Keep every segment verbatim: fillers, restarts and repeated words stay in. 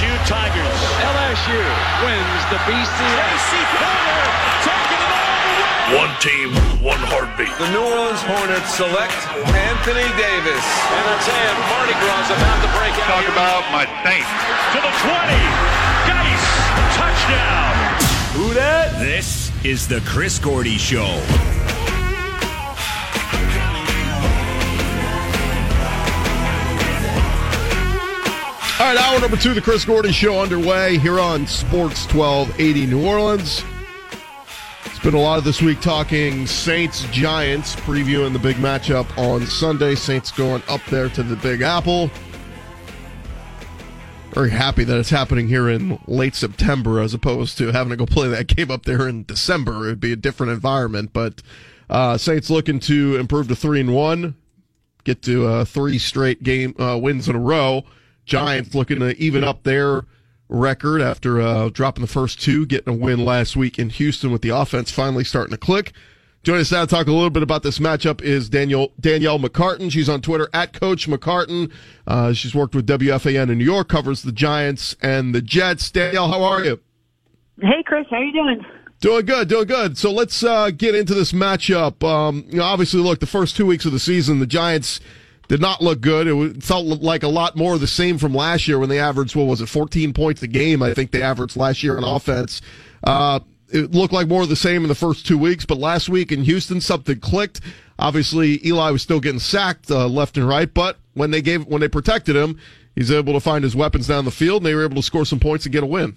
S U Tigers. L S U wins the B C S. J C Porter taking it all the way. One team, one heartbeat. The New Orleans Hornets select Anthony Davis. And I'll tell you, Mardi Gras is about to break out. Talk about my Saints. To the twenty. Geis, touchdown. Who dat? This is the Chris Gordy Show. All right, hour number two of the Chris Gordy Show underway here on Sports twelve eighty New Orleans. It's been a lot of this week talking Saints-Giants, previewing the big matchup on Sunday. Saints going up there to the Big Apple. Very happy that it's happening here in late September as opposed to having to go play that game up there in December. It would be a different environment, but uh, Saints looking to improve to three and one, get to uh, three straight game uh, wins in a row. Giants looking to even up their record after uh, dropping the first two, getting a win last week in Houston with the offense finally starting to click. Joining us now to talk a little bit about this matchup is Daniel, Danielle McCartan. She's on Twitter at Coach McCartan. Uh, she's worked with W F A N in New York, covers the Giants and the Jets. Danielle, how are you? Hey, Chris. How you doing? Doing good, doing good. So let's uh, get into this matchup. Um, you know, obviously, look, the first two weeks of the season, the Giants did not look good. It felt like a lot more of the same from last year when they averaged, what was it, fourteen points a game, I think they averaged last year on offense. Uh, it looked like more of the same in the first two weeks, but last week in Houston, something clicked. Obviously, Eli was still getting sacked uh, left and right, but when they gave, when they protected him, he's able to find his weapons down the field, and they were able to score some points and get a win.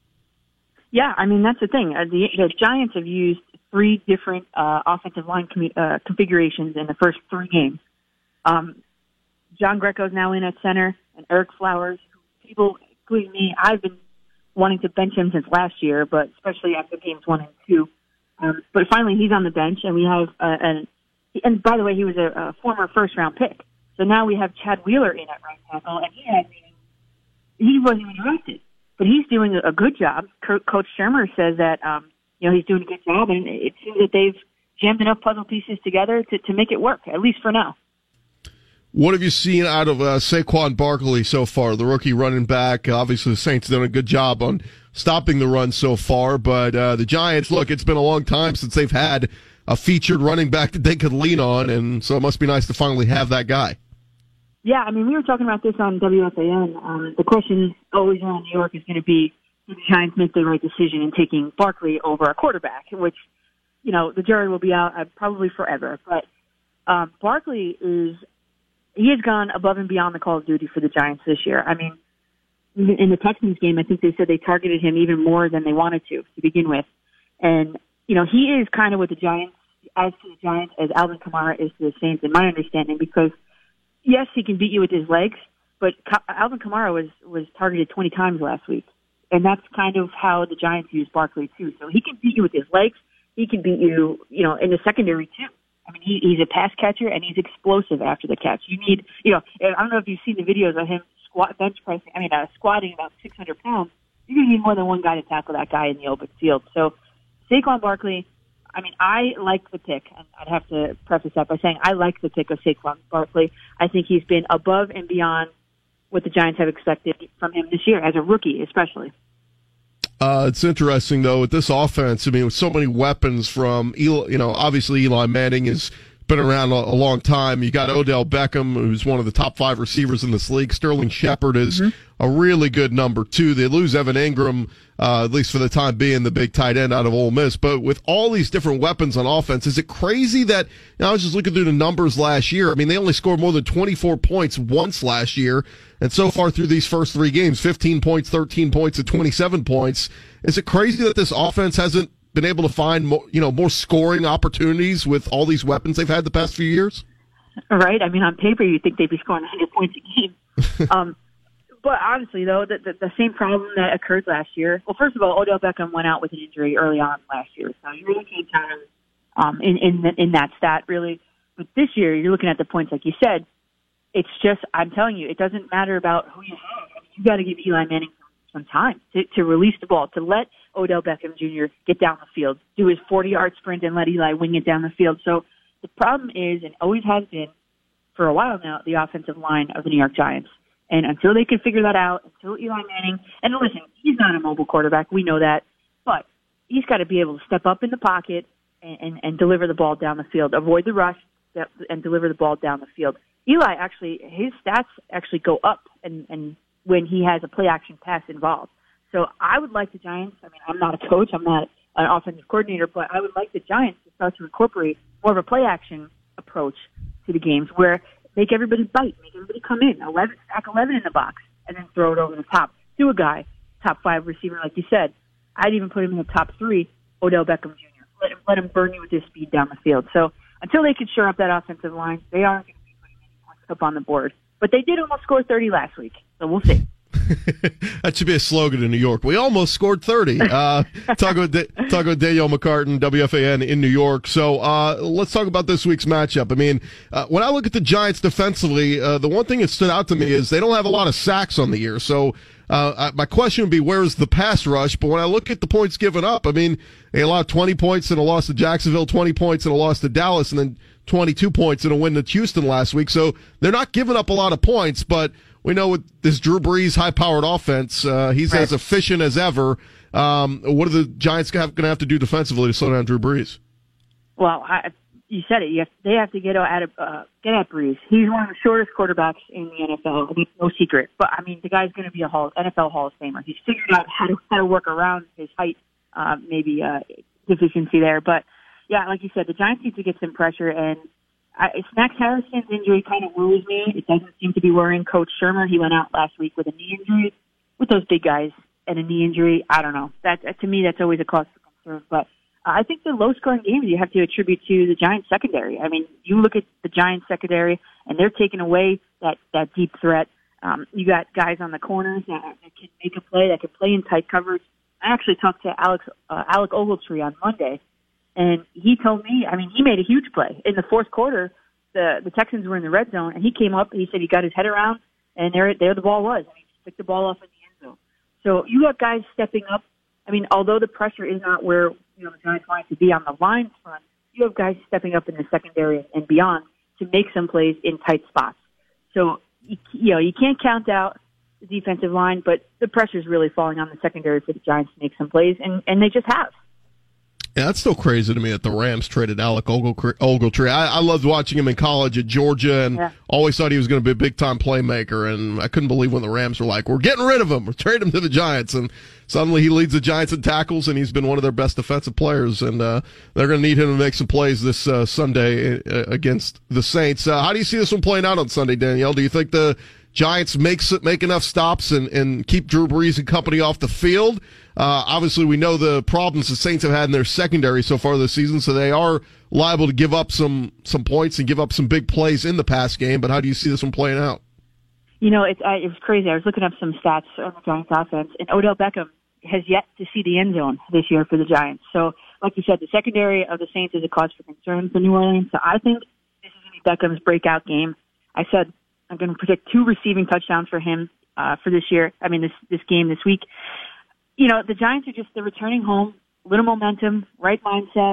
Yeah, I mean, that's the thing. Uh, the, the Giants have used three different uh, offensive line com- uh, configurations in the first three games. Um, John Greco's now in at center, and Eric Flowers, people, including me, I've been wanting to bench him since last year, but especially after games one and two. Um, but finally, he's on the bench, and we have uh, an. And by the way, he was a, a former first-round pick. So now we have Chad Wheeler in at right tackle, and he hasn't even, he wasn't even drafted, but he's doing a good job. Coach Shermer says that um, you know he's doing a good job, and it seems that they've jammed enough puzzle pieces together to, to make it work, at least for now. What have you seen out of uh, Saquon Barkley so far, the rookie running back? Obviously, the Saints done a good job on stopping the run so far, but uh, the Giants, look, it's been a long time since they've had a featured running back that they could lean on, and so it must be nice to finally have that guy. Yeah, I mean, we were talking about this on W F A N. Um, the question always around New York is going to be, did the Giants make the right decision in taking Barkley over a quarterback, which, you know, the jury will be out uh, probably forever. But um, Barkley is... he has gone above and beyond the call of duty for the Giants this year. I mean, in the Texans game, I think they said they targeted him even more than they wanted to to begin with. And, you know, he is kind of with the Giants, as to the Giants, as Alvin Kamara is to the Saints, in my understanding, because, yes, he can beat you with his legs, but Alvin Kamara was, was targeted twenty times last week. And that's kind of how the Giants use Barkley, too. So he can beat you with his legs. He can beat you, you know, in the secondary, too. I mean, he, he's a pass catcher, and he's explosive after the catch. You need, you know, I don't know if you've seen the videos of him squat, bench pressing, I mean, uh, squatting about six hundred pounds. You're going to need more than one guy to tackle that guy in the open field. So Saquon Barkley, I mean, I like the pick, and I'd have to preface that by saying I like the pick of Saquon Barkley. I think he's been above and beyond what the Giants have expected from him this year, as a rookie especially. Uh, it's interesting, though, with this offense, I mean, with so many weapons from, Eli, you know, obviously Eli Manning has been around a, a long time. You got Odell Beckham, who's one of the top five receivers in this league. Sterling Shepard is mm-hmm. a really good number two. They lose Evan Ingram, uh, at least for the time being, the big tight end out of Ole Miss. But with all these different weapons on offense, is it crazy that, you know, I was just looking through the numbers last year. I mean, they only scored more than twenty-four points once last year. And so far through these first three games, fifteen points, thirteen points, and twenty-seven points. Is it crazy that this offense hasn't been able to find more, you know, more scoring opportunities with all these weapons they've had the past few years? Right. I mean, on paper, you'd think they'd be scoring one hundred points a game. um, but honestly, though, the, the, the same problem that occurred last year. Well, first of all, Odell Beckham went out with an injury early on last year, so you really can't count him um, in in, the, in that stat, really. But this year, you're looking at the points, like you said. It's just, I'm telling you, it doesn't matter about who you have. I mean, you got to give Eli Manning some time to, to release the ball, to let Odell Beckham Junior get down the field, do his forty-yard sprint, and let Eli wing it down the field. So the problem is, and always has been for a while now, the offensive line of the New York Giants. And until they can figure that out, until Eli Manning, and listen, he's not a mobile quarterback, we know that, but he's got to be able to step up in the pocket and, and, and deliver the ball down the field, avoid the rush, and deliver the ball down the field. Eli actually, his stats actually go up and, and when he has a play-action pass involved. So I would like the Giants, I mean, I'm not a coach, I'm not an offensive coordinator, but I would like the Giants to start to incorporate more of a play-action approach to the games where make everybody bite, make everybody come in, eleven, stack eleven in the box, and then throw it over the top to a guy, top five receiver, like you said. I'd even put him in the top three, Odell Beckham Junior Let him, let him burn you with his speed down the field. So until they can shore up that offensive line, they aren't going to be putting any points up on the board. But they did almost score thirty last week, so we'll see. That should be a slogan in New York. We almost scored thirty. Uh, talk about talk about Danielle McCartan, W F A N in New York. So uh, let's talk about this week's matchup. I mean, uh, when I look at the Giants defensively, uh, the one thing that stood out to me is they don't have a lot of sacks on the year. So uh, my question would be, where's the pass rush? But when I look at the points given up, I mean, they allowed twenty points in a loss to Jacksonville, twenty points in a loss to Dallas, and then twenty-two points in a win to Houston last week. So they're not giving up a lot of points, but we know with this Drew Brees high-powered offense, uh, he's right. as efficient as ever. Um, what are the Giants going to have to do defensively to slow down Drew Brees? Well, I, you said it. You have, they have to get at uh, get at Brees. He's one of the shortest quarterbacks in the N F L. I mean, no secret. But I mean, the guy's going to be a Hall, N F L Hall of Famer. He's figured out how to how to work around his height, uh, maybe uh, deficiency there. But yeah, like you said, the Giants need to get some pressure and. I, Snacks Harrison's injury kind of worries me. It doesn't seem to be worrying Coach Shermer. He went out last week with a knee injury. With those big guys and a knee injury, I don't know. That to me, that's always a cause for concern. But uh, I think the low-scoring games you have to attribute to the Giants secondary. I mean, you look at the Giants secondary, and they're taking away that that deep threat. Um, you got guys on the corners that, that can make a play, that can play in tight coverage. I actually talked to Alex uh, Alec Ogletree on Monday. And he told me, I mean, he made a huge play. In the fourth quarter, the the Texans were in the red zone, and he came up, and he said he got his head around, and there there the ball was. And he just picked the ball off in the end zone. So you got guys stepping up. I mean, although the pressure is not where you know the Giants want it to be on the line front, you have guys stepping up in the secondary and beyond to make some plays in tight spots. So, you, you know, you can't count out the defensive line, but the pressure is really falling on the secondary for the Giants to make some plays, and, and they just have. Yeah, that's still crazy to me that the Rams traded Alec Ogletree. I, I loved watching him in college at Georgia and yeah. always thought he was going to be a big-time playmaker, and I couldn't believe when the Rams were like, we're getting rid of him, we're trading him to the Giants, and suddenly he leads the Giants in tackles, and he's been one of their best defensive players, and uh, they're going to need him to make some plays this uh, Sunday uh, against the Saints. Uh, how do you see this one playing out on Sunday, Danielle? Do you think the Giants make, make enough stops and, and keep Drew Brees and company off the field? Uh, obviously, we know the problems the Saints have had in their secondary so far this season, so they are liable to give up some some points and give up some big plays in the pass game. But how do you see this one playing out? You know, it's, I, it was crazy. I was looking up some stats on the Giants offense, and Odell Beckham has yet to see the end zone this year for the Giants. So, like you said, the secondary of the Saints is a cause for concern for New Orleans. So I think this is going to be Beckham's breakout game. I said I'm going to predict two receiving touchdowns for him uh, for this year. I mean, this this game this week. You know, the Giants are just, they're returning home, little momentum, right mindset.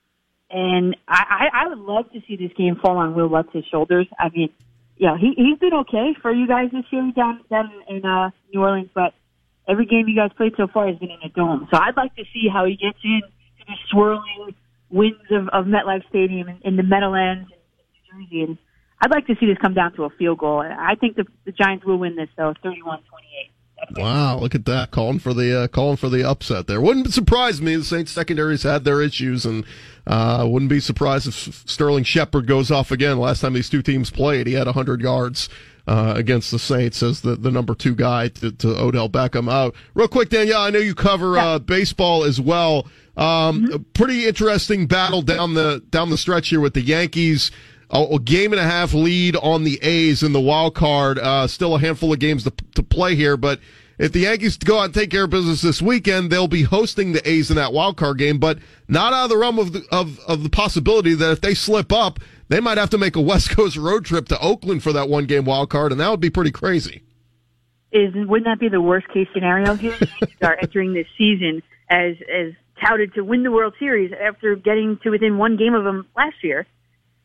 And I, I, I would love to see this game fall on Will Lutz's shoulders. I mean, yeah, he, he's been okay for you guys this year down, down in uh, New Orleans, but every game you guys played so far has been in a dome. So I'd like to see how he gets in to the swirling winds of, of MetLife Stadium in, in the Meadowlands in New Jersey. And I'd like to see this come down to a field goal. I think the, the Giants will win this, though, thirty-one twenty-eight. Wow, look at that, calling for the uh, calling for the upset there. Wouldn't surprise me. The Saints secondaries had their issues, and uh, wouldn't be surprised if Sterling Shepard goes off again. Last time these two teams played, he had one hundred yards uh, against the Saints as the, the number two guy to, to Odell Beckham. Uh, real quick, Danielle, I know you cover uh, baseball as well. Um, mm-hmm. A pretty interesting battle down the down the stretch here with the Yankees. A game and a half lead on the A's in the wild card. Uh, still a handful of games to, to play here, but if the Yankees go out and take care of business this weekend, they'll be hosting the A's in that wild card game, but not out of the realm of the, of, of the possibility that if they slip up, they might have to make a West Coast road trip to Oakland for that one game wild card, and that would be pretty crazy. Is wouldn't that be the worst case scenario here? The Yankees are entering this season as as touted to win the World Series after getting to within one game of them last year.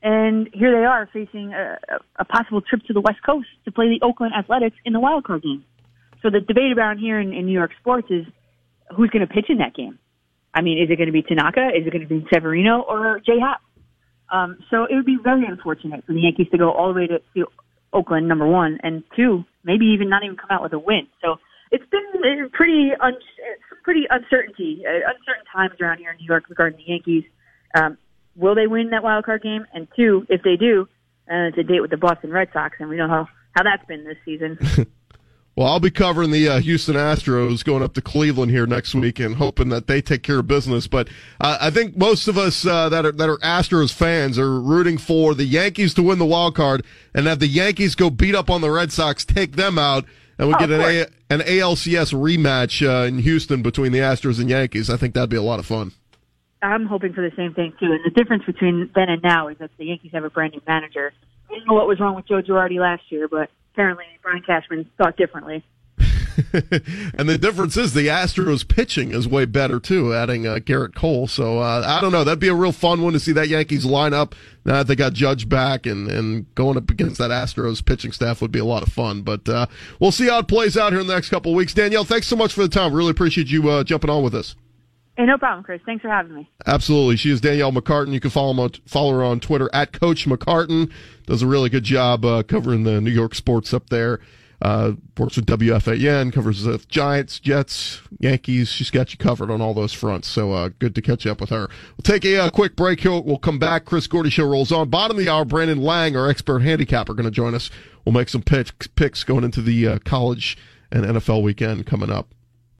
And here they are facing a, a possible trip to the West Coast to play the Oakland Athletics in the wild card game. So the debate around here in, in New York sports is who's going to pitch in that game. I mean, is it going to be Tanaka? Is it going to be Severino or J Happ? Um, so it would be very unfortunate for the Yankees to go all the way to, to Oakland, number one, and two, maybe even not even come out with a win. So it's been pretty un- some pretty uncertainty, uh, uncertain times around here in New York regarding the Yankees. Um, will they win that wild card game? And two, if they do, uh, it's a date with the Boston Red Sox, and we know how, how that's been this season. Well, I'll be covering the uh, Houston Astros going up to Cleveland here next week and hoping that they take care of business. But uh, I think most of us uh, that are that are Astros fans are rooting for the Yankees to win the wild card and have the Yankees go beat up on the Red Sox, take them out, and we oh, get an A- an A L C S rematch uh, in Houston between the Astros and Yankees. I think that'd be a lot of fun. I'm hoping for the same thing, too. And the difference between then and now is that the Yankees have a brand-new manager. I don't know what was wrong with Joe Girardi last year, but apparently Brian Cashman thought differently. And the difference is the Astros pitching is way better, too, adding uh, Garrett Cole. So, uh, I don't know. That'd be a real fun one to see that Yankees lineup. Now that they got Judge back and, and going up against that Astros pitching staff would be a lot of fun. But uh, we'll see how it plays out here in the next couple of weeks. Danielle, thanks so much for the time. Really appreciate you uh, jumping on with us. Hey, no problem, Chris. Thanks for having me. Absolutely. She is Danielle McCartan. You can follow, him on, follow her on Twitter at Coach McCartan. Does a really good job uh, covering the New York sports up there. Uh, works with W F A N, covers the Giants, Jets, Yankees. She's got you covered on all those fronts. So uh, good to catch up with her. We'll take a uh, quick break here. We'll come back. Chris Gordy Show rolls on. Bottom of the hour, Brandon Lang, our expert handicapper, going to join us. We'll make some pitch, picks going into the uh, college and N F L weekend coming up.